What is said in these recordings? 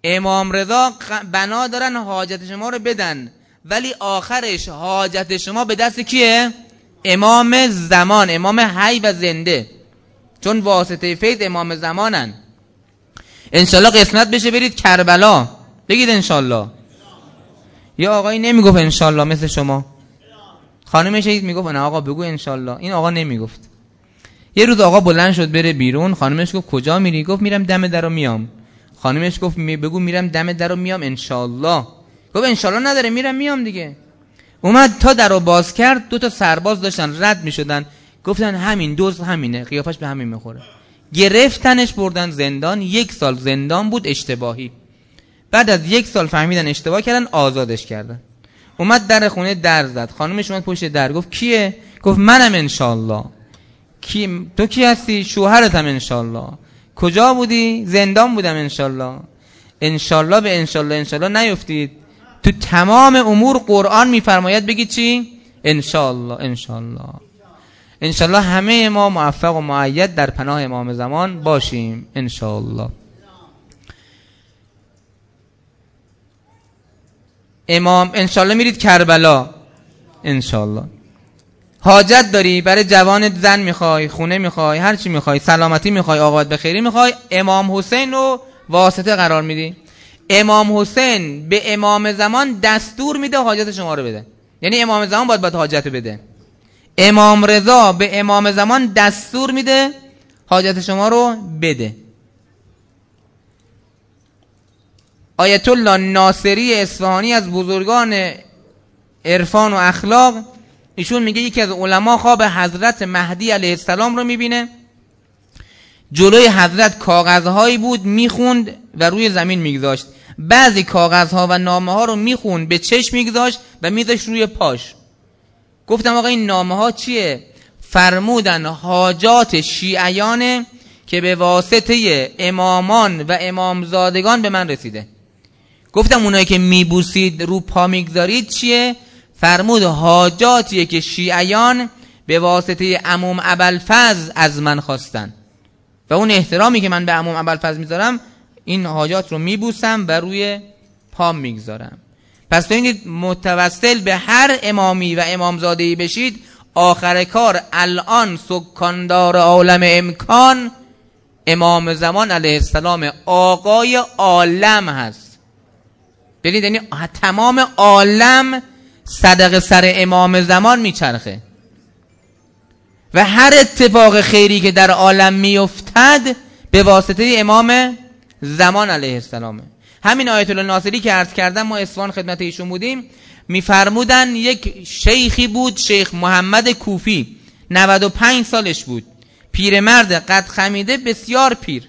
امام رضا بنا دارن حاجت شما رو بدن، ولی آخرش حاجت شما به دست کیه؟ امام زمان، امام حی و زنده، چون واسطه فیض امام زمانن. انشالله قسمت بشه برید کربلا، بگید انشالله. یا آقایی نمیگفت انشالله مثل شما، خانمش میگفت نه آقا بگو انشالله. این آقا نمیگفت. یه روز آقا بلند شد بره بیرون، خانمش گفت کجا میری؟ گفت میرم دم درو میام. خانمش گفت بگو میرم دم درو میام انشالله. گفت انشالله نداره، میرم میام دیگه. اومد تا درو باز کرد، 2 تا سرباز داشتن رد میشدن، گفتن همین دوز همینه، قیافش به همین میخوره. گرفتنش بردن زندان. 1 سال زندان بود اشتباهی. بعد از 1 سال فهمیدن اشتباه کردن، آزادش کردن. اومد در خونه در زد، خانمش اومد پشت در، گفت کیه؟ گفت منم انشالله. کی؟ تو کی هستی؟ شوهرتم انشالله. کجا بودی؟ زندان بودم انشالله. انشالله به انشالله انشالله نیفتید. تو تمام امور قرآن میفرماید بگید چی؟ انشالله انشالله. انشالله همه ما موفق و مؤید در پناه امام زمان باشیم انشالله. امام انشالله میرید کربلا انشالله. حاجت داری برای جوانت، زن میخوای، خونه میخوای، هر چی میخوای، سلامتی میخوای، آقابت بخیری میخوای، امام حسین رو واسطه قرار میدی. امام حسین به امام زمان دستور میده حاجت شما رو بده. یعنی امام زمان باید حاجت بده. امام رضا به امام زمان دستور میده حاجت شما رو بده. آیت الله ناصری اصفهانی از بزرگان عرفان و اخلاق، ایشون میگه یکی از علما خواب حضرت مهدی علیه السلام رو میبینه. جلوی حضرت کاغذهایی بود میخوند و روی زمین میگذاشت. بعضی کاغذها و نامه ها رو میخوند به چشم میگذاشت و میذاشت روی پاش. گفتم آقا این نامه ها چیه؟ فرمودن حاجات شیعیانه که به واسطه امامان و امامزادگان به من رسیده. گفتم اونایی که میبوسید رو پا میگذارید چیه؟ فرمود حاجاتیه که شیعیان به واسطه عموم ابوالفضل از من خواستن و اون احترامی که من به عموم ابوالفضل میذارم، این حاجات رو میبوسم و روی پا میگذارم. پس تو اینکه متوسل به هر امامی و امامزادهی بشید، آخر کار الان سکاندار عالم امکان امام زمان علیه السلام آقای عالم هست. ببینید یعنی تمام عالم صدق سر امام زمان میچرخه و هر اتفاق خیری که در عالم میافتد به واسطه امام زمان علیه السلامه. همین آیت الله ناصری که عرض کردم، ما اصفهان خدمت ایشون بودیم، میفرمودن یک شیخی بود، شیخ محمد کوفی، 95 سالش بود، پیرمرد قد خمیده، بسیار پیر.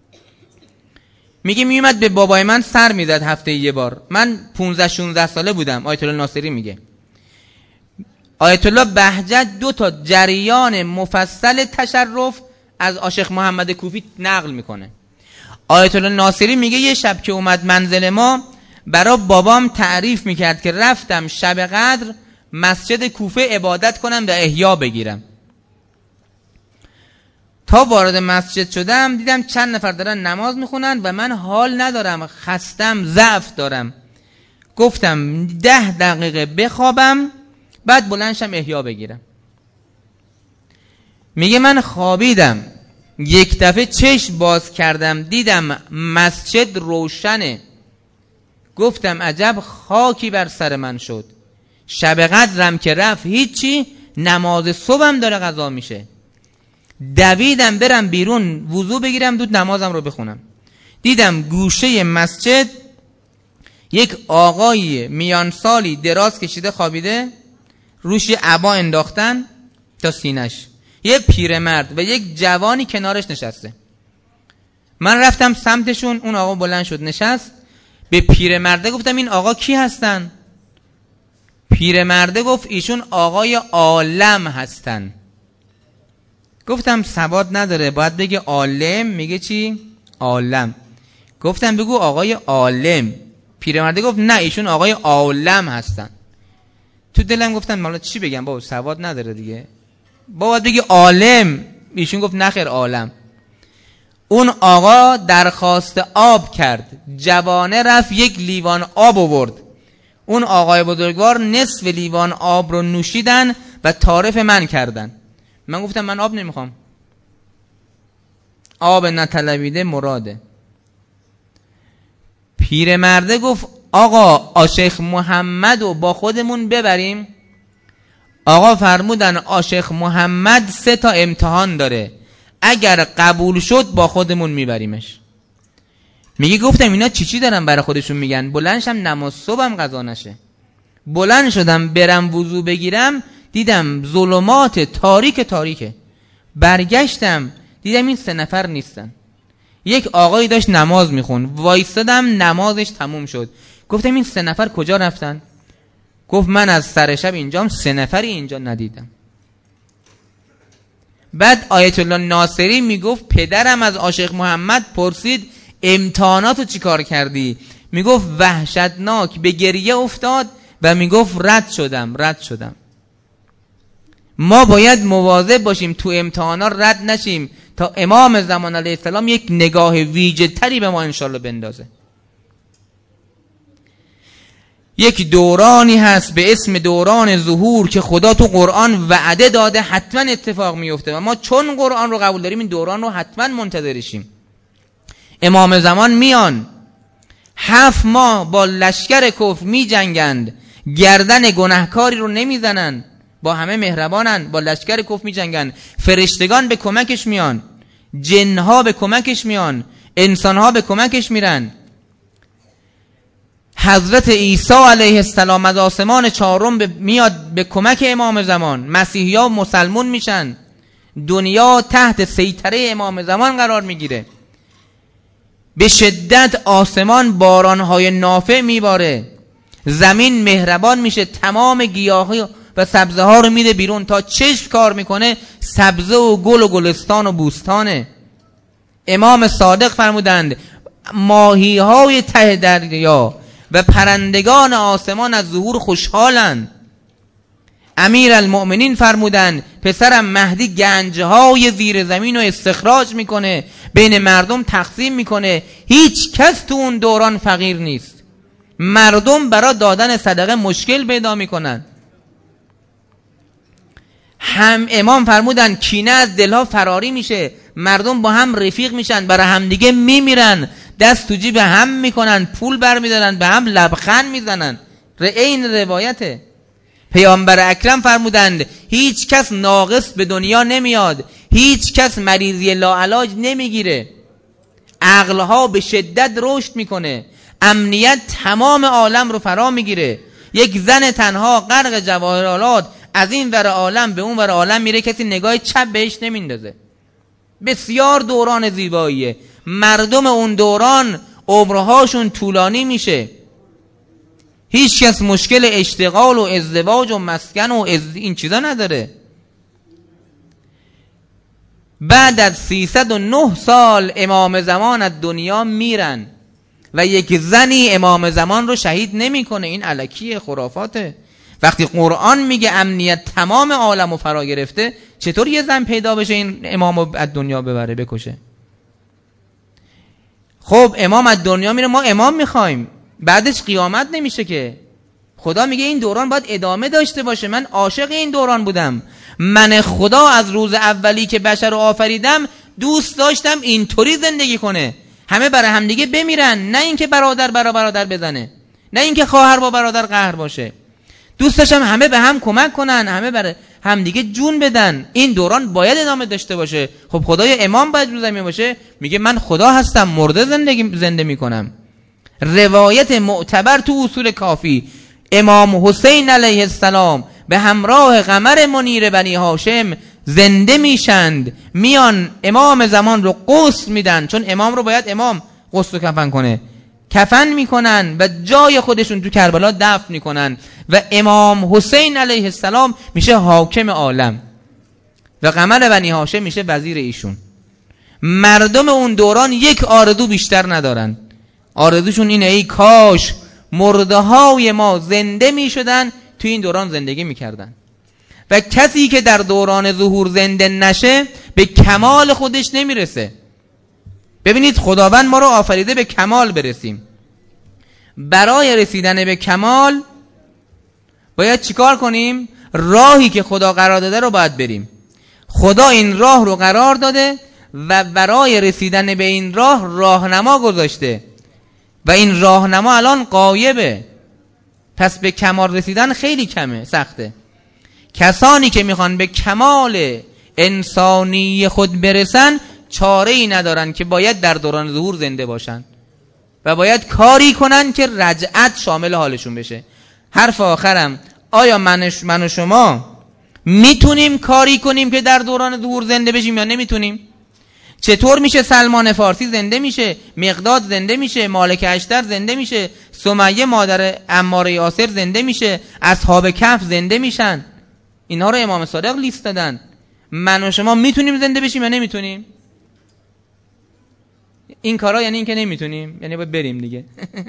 میگه میومد به بابای من سر میزد هفته یه بار. من 15-16 ساله بودم. آیت الله ناصری میگه آیت الله بهجت 2 تا جریان مفصل تشرف از شیخ محمد کوفی نقل میکنه. آیت الله ناصری میگه یه شب که اومد منزل ما، برای بابام تعریف میکرد که رفتم شب قدر مسجد کوفه عبادت کنم و احیا بگیرم. تا وارد مسجد شدم دیدم چند نفر دارن نماز میخونن و من حال ندارم، خستم، ضعف دارم. گفتم 10 دقیقه بخوابم بعد بلندشم احیا بگیرم. میگه من خوابیدم، یک دفعه چشم باز کردم دیدم مسجد روشنه. گفتم عجب خاکی بر سر من شد. شب قدرم که رفت هیچی، نماز صبحم داره قضا میشه. دویدم برم بیرون وضو بگیرم دود نمازم رو بخونم. دیدم گوشه مسجد یک آقای میان سالی دراز کشیده خوابیده، روش یه عبا انداختن تا سینش، یه پیرمرد و یک جوانی کنارش نشسته. من رفتم سمتشون، اون آقا بلند شد نشست. به پیرمرده گفتم این آقا کی هستن؟ پیرمرده گفت ایشون آقای عالم هستن. گفتم سواد نداره باید بگه عالم، میگه چی؟ عالم. گفتم بگو آقای عالم. پیرمرده گفت نه ایشون آقای عالم هستن. تو دلم گفتم مالا چی بگم بابا، سواد نداره دیگه، بابا بگی عالم. ایشون گفت نخیر عالم. اون آقا درخواست آب کرد، جوانه رفت یک لیوان آب آورد. اون آقای بزرگوار نصف لیوان آب رو نوشیدن و تعارف من کردن. من گفتم من آب نمیخوام، آب نطلبیده مراده. پیرمرده گفت آقا آشیخ محمد رو با خودمون ببریم؟ آقا فرمودن آشیخ محمد 3 تا امتحان داره، اگر قبول شد با خودمون میبریمش. میگه گفتم اینا چی دارن برای خودشون میگن؟ بلندشم نماز صبحم قضا نشه. بلند شدم برم وضو بگیرم، دیدم ظلمات تاریکه. برگشتم دیدم این 3 نفر نیستن. یک آقایی داشت نماز میخون، وایستادم نمازش تموم شد. گفتم این 3 نفر کجا رفتن؟ گفت من از سر شب اینجام 3 نفری اینجا ندیدم. بعد آیت الله ناصری میگفت پدرم از آشیخ محمد پرسید امتحاناتو چی کار کردی؟ میگفت وحشتناک، به گریه افتاد و میگفت رد شدم. ما باید مواظب باشیم تو امتحانات رد نشیم تا امام زمان علیه السلام یک نگاه ویژه تری به ما انشالله بندازه. یک دورانی هست به اسم دوران ظهور که خدا تو قرآن وعده داده حتما اتفاق میفته و ما چون قرآن رو قبول داریم این دوران رو حتما منتظرشیم. امام زمان میان 7 ماه با لشکر کفر می جنگند، گردن گناهکاری رو نمیزنن، با همه مهربانن، با لشکر کفر می جنگند. فرشتگان به کمکش میان، جنها به کمکش میان، انسانها به کمکش میرن. حضرت عیسی علیه السلام از آسمان 4 میاد به کمک امام زمان. مسیحی‌ها مسلمون میشن، دنیا تحت سیطره امام زمان قرار میگیره. به شدت آسمان بارانهای نافع میباره، زمین مهربان میشه، تمام گیاهی و سبزه ها رو میده بیرون، تا چشم کار میکنه سبزه و گل و گلستان و بوستانه. امام صادق فرمودند ماهی های ته دریا و پرندگان آسمان از ظهور خوشحالند. امیر المؤمنین فرمودند پسرم مهدی گنجهای زیر زمین رو استخراج میکنه، بین مردم تقسیم میکنه، هیچ کس تو اون دوران فقیر نیست. مردم برای دادن صدقه مشکل پیدا میکنن. هم امام فرمودن کینه از دلها فراری میشه، مردم با هم رفیق میشن، برای همدیگه میمیرن، دست تو جیب هم میکنن، پول برمیدارن، به هم لبخند میزنن. این روایته. پیامبر اکرم فرمودند هیچ کس ناقص به دنیا نمیاد، هیچ کس مریضی لاعلاج نمیگیره، عقلها به شدت رشد میکنه، امنیت تمام عالم رو فرا میگیره. یک زن تنها غرق جواهرالات از این ور عالم به اون ور عالم میره، کسی نگاه چپ بهش نمیندازه. بسیار دوران زیباییه. مردم اون دوران عمرهاشون طولانی میشه، هیچ کس مشکل اشتغال و ازدواج و مسکن و این چیزا نداره. بعد از 309 سال امام زمان از دنیا میرن و یک زنی امام زمان رو شهید نمیکنه. این الکی خرافاته. وقتی قرآن میگه امنیت تمام عالم رو فرا گرفته، چطور یه زن پیدا بشه این امام رو از دنیا ببره بکشه؟ خب امام از دنیا میره، ما امام میخوایم، بعدش قیامت نمیشه که. خدا میگه این دوران باید ادامه داشته باشه. من عاشق این دوران بودم. من خدا از روز اولی که بشر رو آفریدم دوست داشتم اینطوری زندگی کنه، همه برای همدیگه بمیرن، نه اینکه برادر برا برادر بزنه، نه اینکه خواهر با برادر قهر باشه. دوست داشتم همه به هم کمک کنن، همه برای همدیگه جون بدن. این دوران باید ادامه داشته باشه. خب خدای امام باید رو زمین باشه، میگه من خدا هستم، مرده زنده میکنم. روایت معتبر تو اصول کافی، امام حسین علیه السلام به همراه قمر منیر بنی هاشم زنده میشند، میان امام زمان رو غسل میدن، چون امام رو باید امام غسل و کفن کنه، کفن میکنن و جای خودشون تو کربلا دفن میکنن و امام حسین علیه السلام میشه حاکم عالم و قمر بنی هاشم میشه وزیر ایشون. مردم اون دوران یک آرزو بیشتر ندارن، آرزوشون اینه ای کاش مرده های ما زنده میشدن تو این دوران زندگی میکردن. و کسی که در دوران ظهور زنده نشه به کمال خودش نمیرسه. ببینید خداوند ما رو آفریده به کمال برسیم. برای رسیدن به کمال باید چیکار کنیم؟ راهی که خدا قرار داده رو باید بریم. خدا این راه رو قرار داده و برای رسیدن به این راه راهنما گذاشته و این راهنما الان غایبه. پس به کمال رسیدن خیلی کمه، سخته. کسانی که میخوان به کمال انسانی خود برسن چاره‌ای ندارن که باید در دوران ظهور زنده باشن و باید کاری کنن که رجعت شامل حالشون بشه. حرف آخرم، آیا من و شما میتونیم کاری کنیم که در دوران ظهور زنده بشیم یا نمیتونیم؟ چطور میشه سلمان فارسی زنده میشه، مقداد زنده میشه، مالک اشتر زنده میشه، سمیه مادر عمار یاسر زنده میشه، اصحاب کهف زنده میشن؟ اینا رو امام صادق لیست دادن. من و شما میتونیم زنده بشیم یا نمیتونیم؟ این کارا یعنی این که نمیتونیم، یعنی باید بریم دیگه.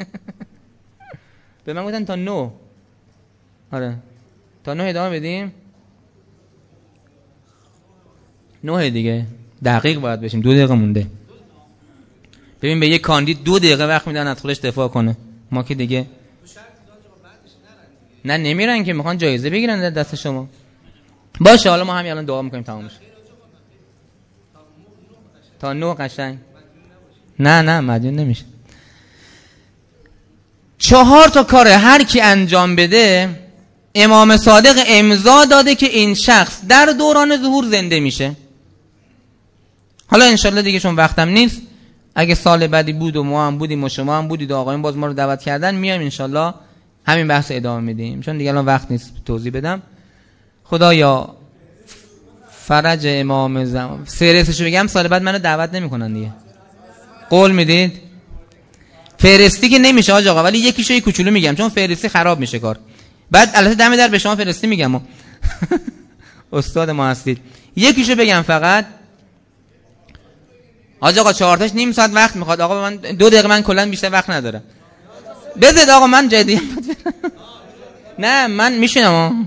به من گفتن تا 9. آره تا 9 ادامه بدیم. 9 دیگه دقیق باید بشیم. 2 دقیقه مونده. ببین به یک کاندید 2 دقیقه وقت میدن از خودش دفاع کنه. ما که دیگه نه نمیرن که، میخوان جایزه بگیرن در دست شما. باشه حالا ما همین الان دعا میکنیم تمام شه. تا 9 قشنگ. نه مدیون نمیشه. 4 تا کار هر کی انجام بده امام صادق امضا داده که این شخص در دوران ظهور زنده میشه. حالا انشالله دیگه چون وقتم نیست، اگه سال بعدی بود و ما هم بودیم و شما هم بودید و آقایون باز ما رو دعوت کردن، میایم انشالله همین بحث ادامه میدیم، چون دیگه الان وقت نیست توضیح بدم. خدایا فرج امام زمان فهرستشو بگم سال بعد منو دعوت نمیکنن دیگه. قول میدید؟ فهرستی که نمیشه حاج آقا، ولی یکیشو کوچولو میگم چون فهرستی خراب میشه کار. بعد البته دم در به شما فهرستی میگم استاد ما هستید. یکیشو بگم فقط حاج آقا، 4 تاش نیم ساعت وقت میخواد. آقا من 2 دقیقه، من کلا بیشتر وقت ندارم. بذارید آقا من جدی نه من میشینم.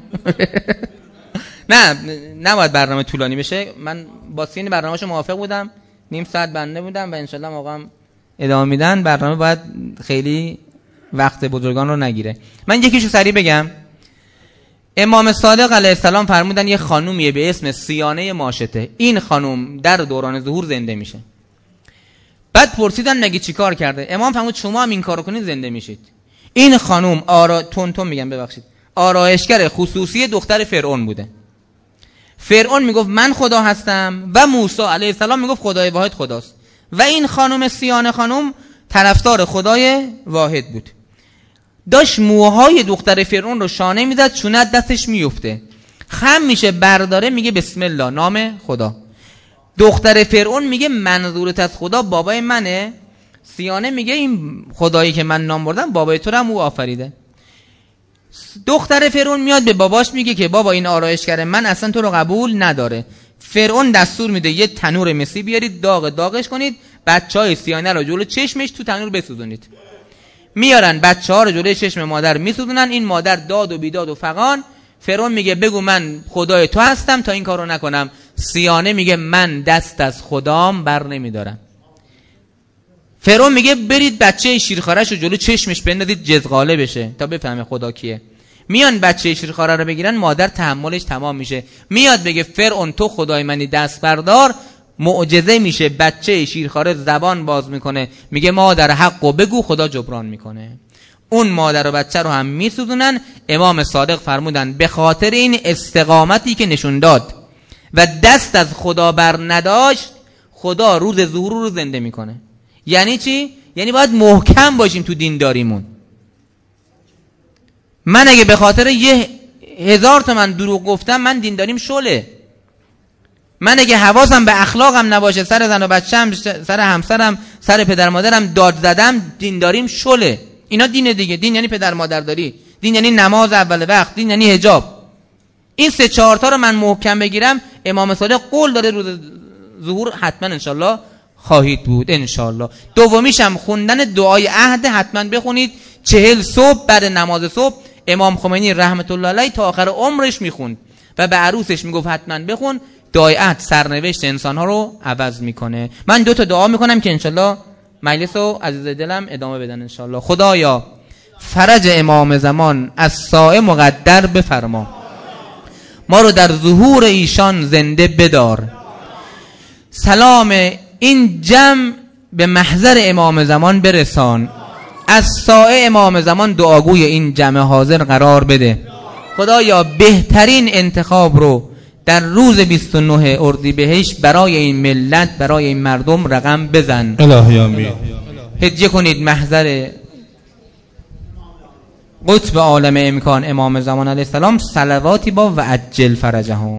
نه نباید برنامه طولانی بشه. من با سین برنامه‌شو موافق بودم، نیم ساعت بنده بودم و انشالله موقعم ادامه میدن. برنامه باید خیلی وقت بزرگان رو نگیره. من یکیشو سریع بگم. امام صادق علیه السلام فرمودن یه خانومیه به اسم سیانه ماشطه. این خانوم در دوران ظهور زنده میشه. بعد پرسیدن نگی چی کار کرده؟ امام فرمود شما هم این کارو کنید زنده میشید. این خانوم آرایشگر خصوصی دختر فرعون بوده. فرعون میگفت من خدا هستم و موسی علیه السلام میگفت خدای واحد خداست و این خانم سیانه خانم طرفدار خدای واحد بود. داشت موهای دختر فرعون رو شانه میزد، چونت دستش میفته، خم میشه برداره، میگه بسم الله نام خدا. دختر فرعون میگه منظورت از خدا بابای منه؟ سیانه میگه این خدایی که من نام بردم بابای تو رو هم او آفریده. دختر فرعون میاد به باباش میگه که بابا این آرایشگر من اصلا تو رو قبول نداره. فرعون دستور میده یه تنور مسی بیارید، داغش کنید، بچهای سیانه رو جلو چشمش تو تنور بسوزونید. میارن بچه‌ها رو جلوی چشم مادر میسوزونن. این مادر داد و بیداد و فغان. فرعون میگه بگو من خدای تو هستم تا این کارو نکنم. سیانه میگه من دست از خدام بر نمیدارم. فرعون میگه برید بچه شیرخوارش رو جلو چشمش بندازید جزغاله بشه تا بفهمه خدا کیه. میان بچه شیرخواره رو بگیرن، مادر تحملش تمام میشه، میاد بگه فرعون تو خدای منی دست بردار. معجزه میشه، بچه شیرخواره زبان باز میکنه، میگه مادر حقو بگو، خدا جبران میکنه. اون مادر و بچه رو هم میسوزونن. امام صادق فرمودن به خاطر این استقامتی که نشون داد و دست از خدا بر نداشت، خدا روز ظهور رو زنده میکنه. یعنی چی؟ یعنی باید محکم باشیم تو دینداریمون. من اگه به خاطر 1000 تومن دروغ گفتم، من دینداریم شله. من اگه حواسم به اخلاقم نباشه، سر زن و بچه‌م، سر همسرم، سر پدر مادرم داد زدم، دینداریم شله. اینا دینه دیگه. دین یعنی پدر مادرداری، دین یعنی نماز اول وقت، دین یعنی حجاب. این 3-4 تا رو من محکم بگیرم، امام صادق قول داره روز ظهور حتما انشالله خواهید بود انشالله. دومیش هم خوندن دعای عهد حتما بخونید. 40 صبح بعد نماز صبح امام خمینی رحمت الله علیه تا آخر عمرش میخوند و به عروسش میگفت حتما بخون. دعایت سرنوشت انسان ها رو عوض میکنه. من 2 تا دعا میکنم که انشالله مجلس رو عزیز دلم ادامه بدن انشالله. خدایا فرج امام زمان از سایه مقدر بفرما، ما رو در ظهور ایشان زنده بدار. سلام این جمع به محضر امام زمان برسان، از سایه امام زمان دعاگوی این جمع حاضر قرار بده. خدایا بهترین انتخاب رو در روز 29 اردیبهشت برای این ملت، برای این مردم رقم بزن. الهی آمین. هدیه کنید محضر قطب عالم امکان امام زمان علیه السلام، صلواتی با و عجل فرجهم.